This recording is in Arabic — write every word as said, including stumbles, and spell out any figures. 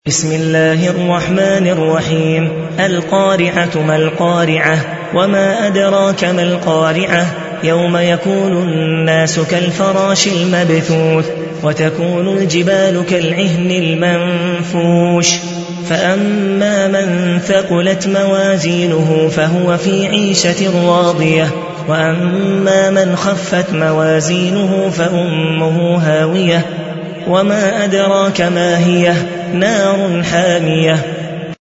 بسم الله الرحمن الرحيم. القارعة ما القارعة وما أدراك ما القارعة يوم يكون الناس كالفراش المبثوث وتكون الجبال كالعهن المنفوش فأما من ثقلت موازينه فهو في عيشة راضية وأما من خفت موازينه فأمه هاوية وما أدراك ما هي نار حامية